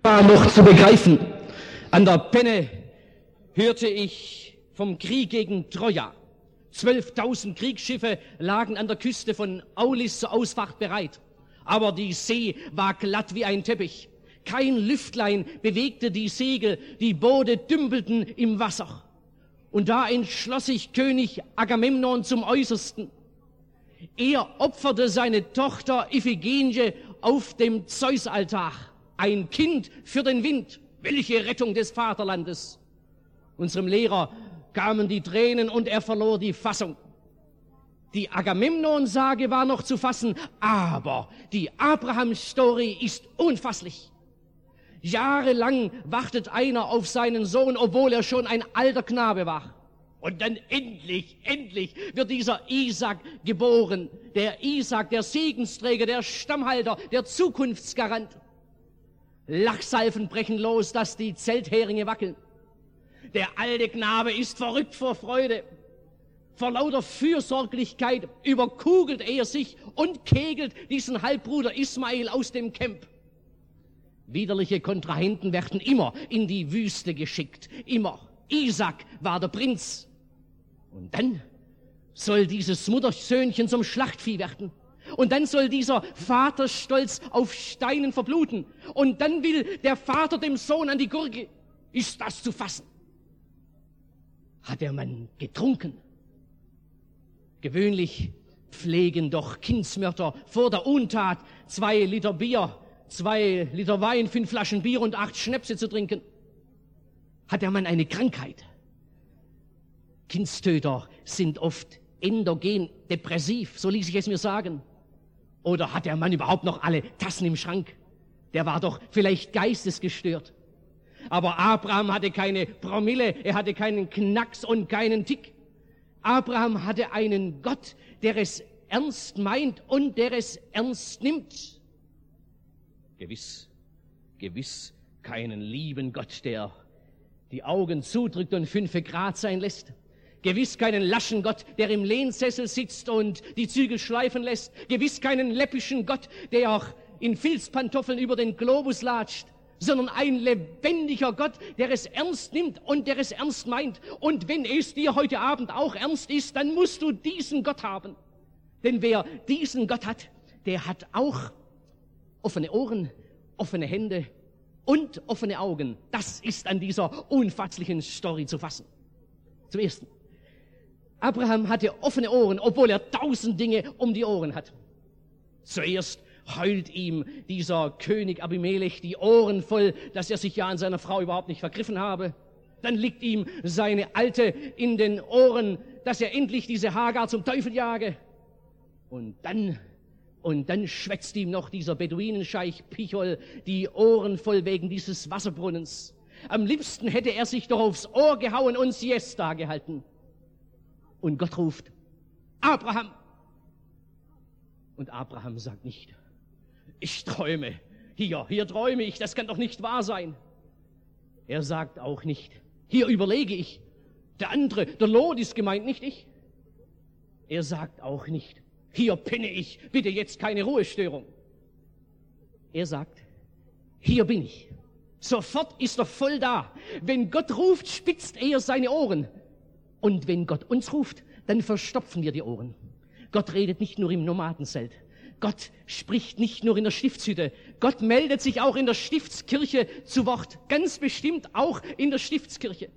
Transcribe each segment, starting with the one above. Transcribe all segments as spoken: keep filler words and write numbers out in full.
war noch zu begreifen. An der Penne hörte ich vom Krieg gegen Troja. Zwölftausend Kriegsschiffe lagen an der Küste von Aulis zur Ausfahrt bereit. Aber die See war glatt wie ein Teppich. Kein Lüftlein bewegte die Segel, die Boote dümpelten im Wasser. Und da entschloss sich König Agamemnon zum Äußersten. Er opferte seine Tochter Iphigenie auf dem Zeusaltar. Ein Kind für den Wind. Welche Rettung des Vaterlandes! Unserem Lehrer kamen die Tränen und er verlor die Fassung. Die Agamemnon-Sage war noch zu fassen, aber die Abraham-Story ist unfasslich. Jahrelang wartet einer auf seinen Sohn, obwohl er schon ein alter Knabe war. Und dann endlich, endlich wird dieser Isaac geboren. Der Isaac, der Segensträger, der Stammhalter, der Zukunftsgarant. Lachsalven brechen los, dass die Zeltheringe wackeln. Der alte Knabe ist verrückt vor Freude. Vor lauter Fürsorglichkeit überkugelt er sich und kegelt diesen Halbbruder Ismael aus dem Camp. Widerliche Kontrahenten werden immer in die Wüste geschickt. Immer. Isaac war der Prinz. Und dann soll dieses Muttersöhnchen zum Schlachtvieh werden. Und dann soll dieser Vaterstolz auf Steinen verbluten. Und dann will der Vater dem Sohn an die Gurgel. Ist das zu fassen? Hat der Mann getrunken? Gewöhnlich pflegen doch Kindsmörder vor der Untat zwei Liter Bier, zwei Liter Wein, fünf Flaschen Bier und acht Schnäpse zu trinken. Hat der Mann eine Krankheit? Kindstöter sind oft endogen depressiv, so ließ ich es mir sagen. Oder hat der Mann überhaupt noch alle Tassen im Schrank? Der war doch vielleicht geistesgestört. Aber Abraham hatte keine Promille, er hatte keinen Knacks und keinen Tick. Abraham hatte einen Gott, der es ernst meint und der es ernst nimmt. Gewiss, gewiss keinen lieben Gott, der die Augen zudrückt und fünfe Grad sein lässt. Gewiss keinen laschen Gott, der im Lehnsessel sitzt und die Zügel schleifen lässt. Gewiss keinen läppischen Gott, der auch in Filzpantoffeln über den Globus latscht, sondern ein lebendiger Gott, der es ernst nimmt und der es ernst meint. Und wenn es dir heute Abend auch ernst ist, dann musst du diesen Gott haben. Denn wer diesen Gott hat, der hat auch offene Ohren, offene Hände und offene Augen. Das ist an dieser unfasslichen Story zu fassen. Zum Ersten. Abraham hatte offene Ohren, obwohl er tausend Dinge um die Ohren hat. Zuerst heult ihm dieser König Abimelech die Ohren voll, dass er sich ja an seiner Frau überhaupt nicht vergriffen habe. Dann liegt ihm seine Alte in den Ohren, dass er endlich diese Hagar zum Teufel jage. Und dann, und dann schwätzt ihm noch dieser Beduinenscheich Pichol die Ohren voll wegen dieses Wasserbrunnens. Am liebsten hätte er sich doch aufs Ohr gehauen und Siesta gehalten. Und Gott ruft, Abraham! Und Abraham sagt nicht, ich träume, hier, hier träume ich, das kann doch nicht wahr sein. Er sagt auch nicht, hier überlege ich, der andere, der Lot ist gemeint, nicht ich. Er sagt auch nicht, hier penne ich, bitte jetzt keine Ruhestörung. Er sagt, hier bin ich. Sofort ist er voll da. Wenn Gott ruft, spitzt er seine Ohren. Und wenn Gott uns ruft, dann verstopfen wir die Ohren. Gott redet nicht nur im Nomadenzelt. Gott spricht nicht nur in der Stiftshütte. Gott meldet sich auch in der Stiftskirche zu Wort. Ganz bestimmt auch in der Stiftskirche.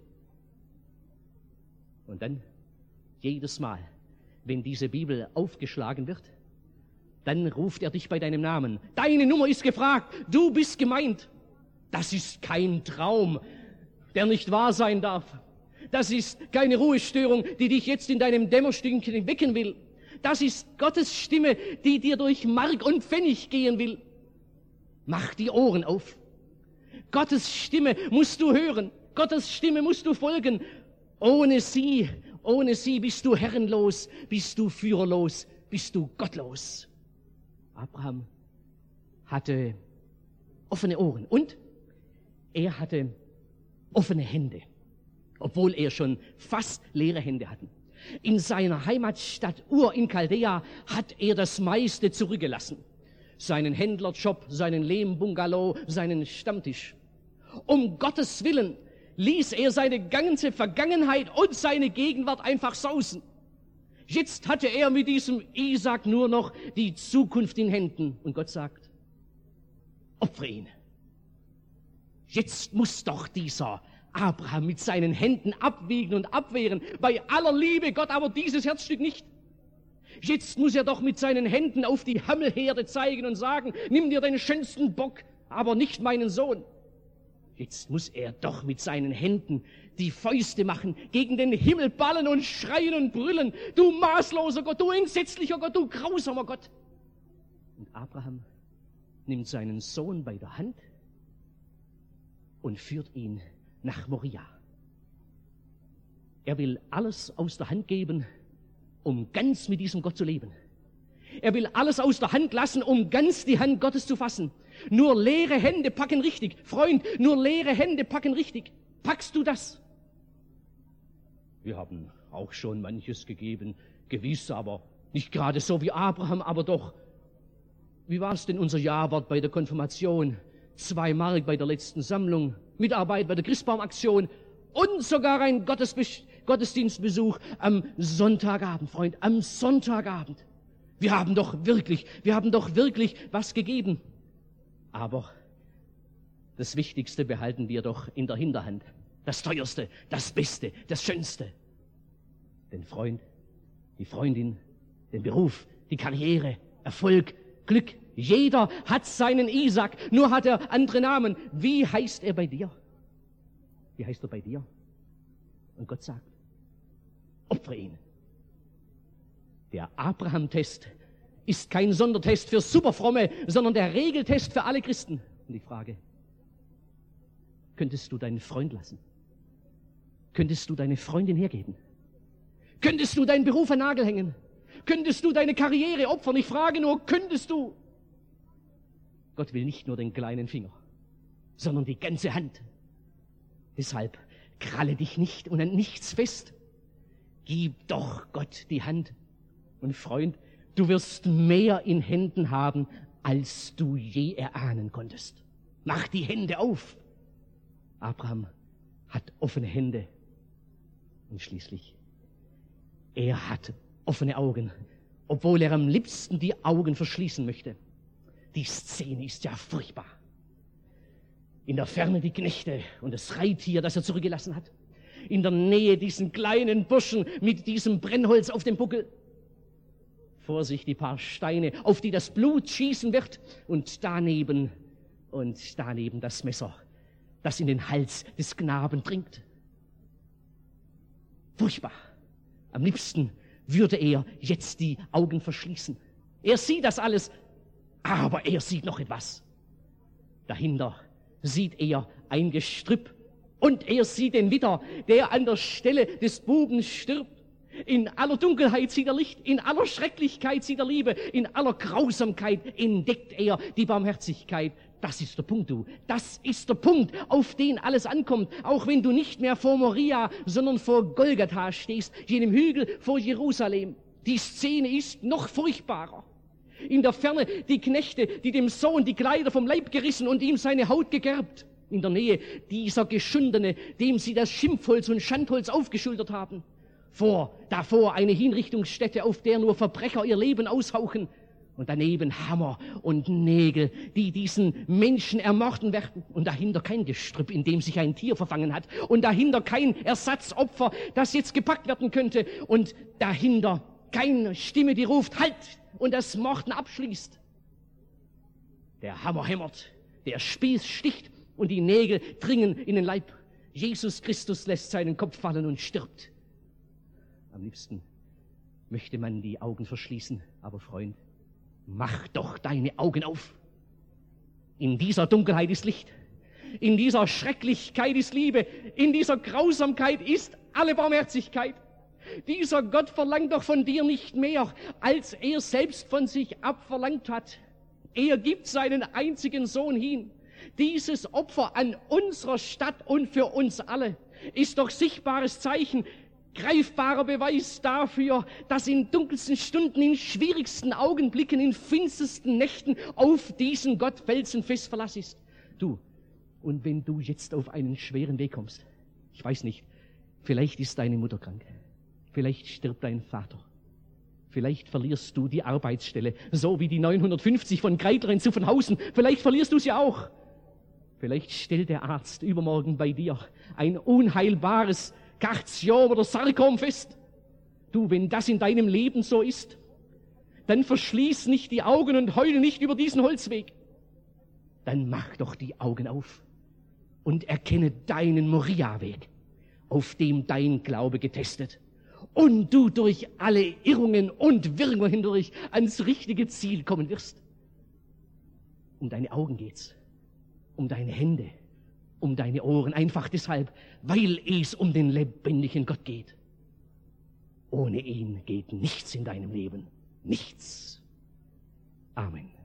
Und dann, jedes Mal, wenn diese Bibel aufgeschlagen wird, dann ruft er dich bei deinem Namen. Deine Nummer ist gefragt. Du bist gemeint. Das ist kein Traum, der nicht wahr sein darf. Das ist keine Ruhestörung, die dich jetzt in deinem Dämmerstündchen wecken will. Das ist Gottes Stimme, die dir durch Mark und Pfennig gehen will. Mach die Ohren auf. Gottes Stimme musst du hören. Gottes Stimme musst du folgen. Ohne sie, ohne sie bist du herrenlos, bist du führerlos, bist du gottlos. Abraham hatte offene Ohren und er hatte offene Hände, obwohl er schon fast leere Hände hatte. In seiner Heimatstadt Ur in Chaldea hat er das meiste zurückgelassen. Seinen Händlerjob, seinen Lehmbungalow, seinen Stammtisch. Um Gottes Willen ließ er seine ganze Vergangenheit und seine Gegenwart einfach sausen. Jetzt hatte er mit diesem Isaak nur noch die Zukunft in Händen. Und Gott sagt, opfere ihn. Jetzt muss doch dieser Abraham mit seinen Händen abwiegen und abwehren. Bei aller Liebe Gott, aber dieses Herzstück nicht. Jetzt muss er doch mit seinen Händen auf die Hammelherde zeigen und sagen, nimm dir den schönsten Bock, aber nicht meinen Sohn. Jetzt muss er doch mit seinen Händen die Fäuste machen, gegen den Himmel ballen und schreien und brüllen. Du maßloser Gott, du entsetzlicher Gott, du grausamer Gott. Und Abraham nimmt seinen Sohn bei der Hand und führt ihn nach Moria. Er will alles aus der Hand geben, um ganz mit diesem Gott zu leben. Er will alles aus der Hand lassen, um ganz die Hand Gottes zu fassen. Nur leere Hände packen richtig. Freund, nur leere Hände packen richtig. Packst du das? Wir haben auch schon manches gegeben, gewiss, aber nicht gerade so wie Abraham, aber doch. Wie war es denn unser Jawort bei der Konfirmation? Zwei Mark bei der letzten Sammlung, Mitarbeit bei der Christbaumaktion und sogar ein Gottesbe- Gottesdienstbesuch am Sonntagabend, Freund, am Sonntagabend. Wir haben doch wirklich, wir haben doch wirklich was gegeben. Aber das Wichtigste behalten wir doch in der Hinterhand. Das Teuerste, das Beste, das Schönste. Den Freund, die Freundin, den Beruf, die Karriere, Erfolg, Glück. Jeder hat seinen Isaak, nur hat er andere Namen. Wie heißt er bei dir? Wie heißt er bei dir? Und Gott sagt, opfere ihn. Der Abraham-Test ist kein Sondertest für Superfromme, sondern der Regeltest für alle Christen. Und die Frage, könntest du deinen Freund lassen? Könntest du deine Freundin hergeben? Könntest du deinen Beruf an den Nagel hängen? Könntest du deine Karriere opfern? Ich frage nur, könntest du? Gott will nicht nur den kleinen Finger, sondern die ganze Hand. Deshalb kralle dich nicht und an nichts fest. Gib doch Gott die Hand. Und Freund, du wirst mehr in Händen haben, als du je erahnen konntest. Mach die Hände auf. Abraham hat offene Hände. Und schließlich, er hat offene Augen, obwohl er am liebsten die Augen verschließen möchte. Die Szene ist ja furchtbar. In der Ferne die Knechte und das Reittier, das er zurückgelassen hat. In der Nähe diesen kleinen Burschen mit diesem Brennholz auf dem Buckel. Vor sich die paar Steine, auf die das Blut schießen wird. Und daneben, und daneben das Messer, das in den Hals des Knaben dringt. Furchtbar. Am liebsten würde er jetzt die Augen verschließen. Er sieht das alles, aber er sieht noch etwas. Dahinter sieht er ein Gestrüpp und er sieht den Widder, der an der Stelle des Buben stirbt. In aller Dunkelheit sieht er Licht, in aller Schrecklichkeit sieht er Liebe, in aller Grausamkeit entdeckt er die Barmherzigkeit. Das ist der Punkt, du. Das ist der Punkt, auf den alles ankommt. Auch wenn du nicht mehr vor Moria, sondern vor Golgatha stehst, jenem Hügel vor Jerusalem. Die Szene ist noch furchtbarer. In der Ferne die Knechte, die dem Sohn die Kleider vom Leib gerissen und ihm seine Haut gegerbt. In der Nähe dieser Geschundene, dem sie das Schimpfholz und Schandholz aufgeschultert haben. Vor, davor eine Hinrichtungsstätte, auf der nur Verbrecher ihr Leben aushauchen. Und daneben Hammer und Nägel, die diesen Menschen ermorden werden. Und dahinter kein Gestrüpp, in dem sich ein Tier verfangen hat. Und dahinter kein Ersatzopfer, das jetzt gepackt werden könnte. Und dahinter keine Stimme, die ruft, halt! Und das Morden abschließt. Der Hammer hämmert, der Spieß sticht und die Nägel dringen in den Leib. Jesus Christus lässt seinen Kopf fallen und stirbt. Am liebsten möchte man die Augen verschließen, aber Freund, mach doch deine Augen auf. In dieser Dunkelheit ist Licht. In dieser Schrecklichkeit ist Liebe. In dieser Grausamkeit ist alle Barmherzigkeit. Dieser Gott verlangt doch von dir nicht mehr, als er selbst von sich abverlangt hat. Er gibt seinen einzigen Sohn hin. Dieses Opfer an unserer Stadt und für uns alle ist doch sichtbares Zeichen, greifbarer Beweis dafür, dass in dunkelsten Stunden, in schwierigsten Augenblicken, in finstersten Nächten auf diesen Gott felsenfest Verlass ist. Du, Und wenn du jetzt auf einen schweren Weg kommst, ich weiß nicht, vielleicht ist deine Mutter krank, vielleicht stirbt dein Vater, vielleicht verlierst du die Arbeitsstelle, so wie die neunhundertfünfzig von Kreidler in Zuffenhausen, vielleicht verlierst du sie auch. Vielleicht stellt der Arzt übermorgen bei dir ein unheilbares Karzinom oder Sarkom fest. Du, wenn das in deinem Leben so ist, dann verschließ nicht die Augen und heule nicht über diesen Holzweg. Dann mach doch die Augen auf und erkenne deinen Moria-Weg, auf dem dein Glaube getestet und du durch alle Irrungen und Wirrungen hindurch ans richtige Ziel kommen wirst. Um deine Augen geht's, um deine Hände, um deine Ohren, einfach deshalb, weil es um den lebendigen Gott geht. Ohne ihn geht nichts in deinem Leben, nichts. Amen.